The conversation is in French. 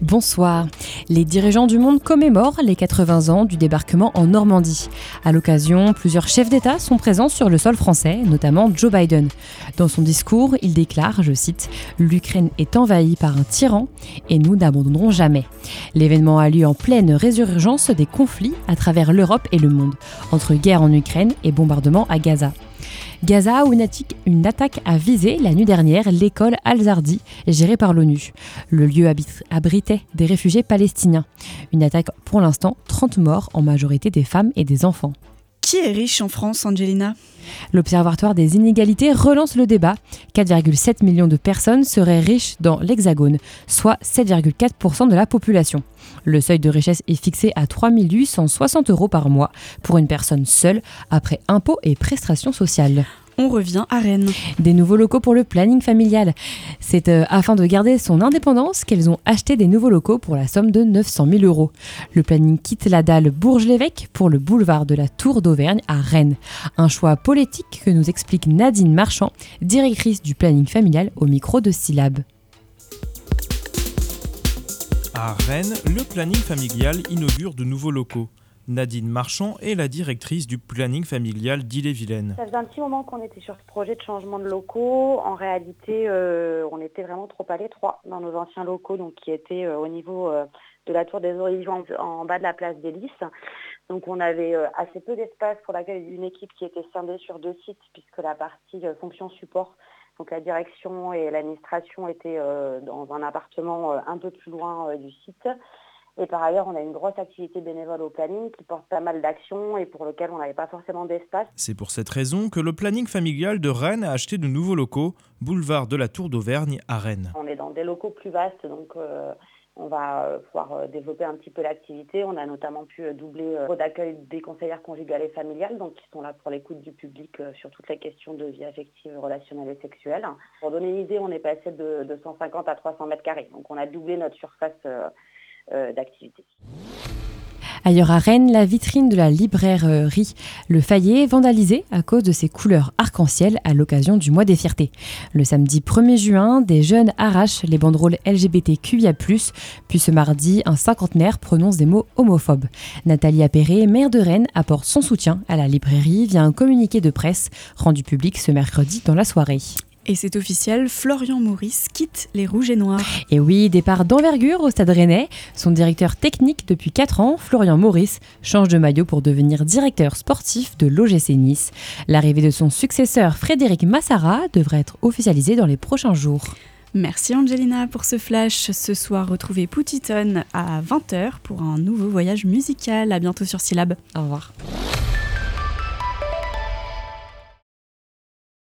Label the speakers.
Speaker 1: Bonsoir. Les dirigeants du monde commémorent les 80 ans du débarquement en Normandie. À l'occasion, plusieurs chefs d'État sont présents sur le sol français, notamment Joe Biden. Dans son discours, il déclare, je cite, « L'Ukraine est envahie par un tyran et nous n'abandonnerons jamais ». L'événement a lieu en pleine résurgence des conflits à travers l'Europe et le monde, entre guerre en Ukraine et bombardements à Gaza. Gaza, où une attaque a visé la nuit dernière l'école Al-Zardi, gérée par l'ONU. Le lieu abritait des réfugiés palestiniens. Une attaque, pour l'instant, 30 morts, en majorité des femmes et des enfants.
Speaker 2: Qui est riche en France, Angelina ?
Speaker 1: L'Observatoire des inégalités relance le débat. 4,7 millions de personnes seraient riches dans l'Hexagone, soit 7,4% de la population. Le seuil de richesse est fixé à 3 860 € par mois pour une personne seule, après impôts et prestations sociales.
Speaker 2: On revient à Rennes.
Speaker 1: Des nouveaux locaux pour le planning familial. C'est afin de garder son indépendance qu'elles ont acheté des nouveaux locaux pour la somme de 900 000 €. Le planning quitte la dalle Bourges-l'Évêque pour le boulevard de la Tour d'Auvergne à Rennes. Un choix politique que nous explique Nadine Marchand, directrice du planning familial au micro de Syllab.
Speaker 3: À Rennes, le planning familial inaugure de nouveaux locaux. Nadine Marchand est la directrice du planning familial d'Ille-et-Vilaine.
Speaker 4: Ça faisait un petit moment qu'on était sur ce projet de changement de locaux. En réalité, on était vraiment trop à l'étroit dans nos anciens locaux, donc qui étaient au niveau de la Tour des Horizons, en bas de la place des Lys. Donc on avait assez peu d'espace pour l'accueil d'une équipe qui était scindée sur 2 sites, puisque la partie fonction support, donc la direction et l'administration étaient dans un appartement un peu plus loin du site. Et par ailleurs, on a une grosse activité bénévole au planning qui porte pas mal d'actions et pour lequel on n'avait pas forcément d'espace.
Speaker 3: C'est pour cette raison que le planning familial de Rennes a acheté de nouveaux locaux, boulevard de la Tour d'Auvergne à Rennes.
Speaker 4: On est dans des locaux plus vastes, donc on va pouvoir développer un petit peu l'activité. On a notamment pu doubler le d'accueil des conseillères conjugales et familiales, donc qui sont là pour l'écoute du public sur toutes les questions de vie affective, relationnelle et sexuelle. Pour donner une idée, on est passé de 150 à 300 mètres carrés, donc on a doublé notre surface d'activité.
Speaker 1: Ailleurs à Rennes, la vitrine de la librairie Le Fayet est vandalisée à cause de ses couleurs arc-en-ciel à l'occasion du mois des fiertés. Le samedi 1er juin, des jeunes arrachent les banderoles LGBTQIA+, puis ce mardi, un cinquantenaire prononce des mots homophobes. Nathalie Appéré, maire de Rennes, apporte son soutien à la librairie via un communiqué de presse rendu public ce mercredi dans la soirée.
Speaker 2: Et c'est officiel, Florian Maurice quitte les Rouges et Noirs.
Speaker 1: Et oui, départ d'envergure au Stade Rennais. Son directeur technique depuis 4 ans, Florian Maurice, change de maillot pour devenir directeur sportif de l'OGC Nice. L'arrivée de son successeur, Frédéric Massara, devrait être officialisée dans les prochains jours.
Speaker 2: Merci Angelina pour ce flash. Ce soir, retrouvez Poutiton à 20h pour un nouveau voyage musical. À bientôt sur Syllab.
Speaker 1: Au revoir.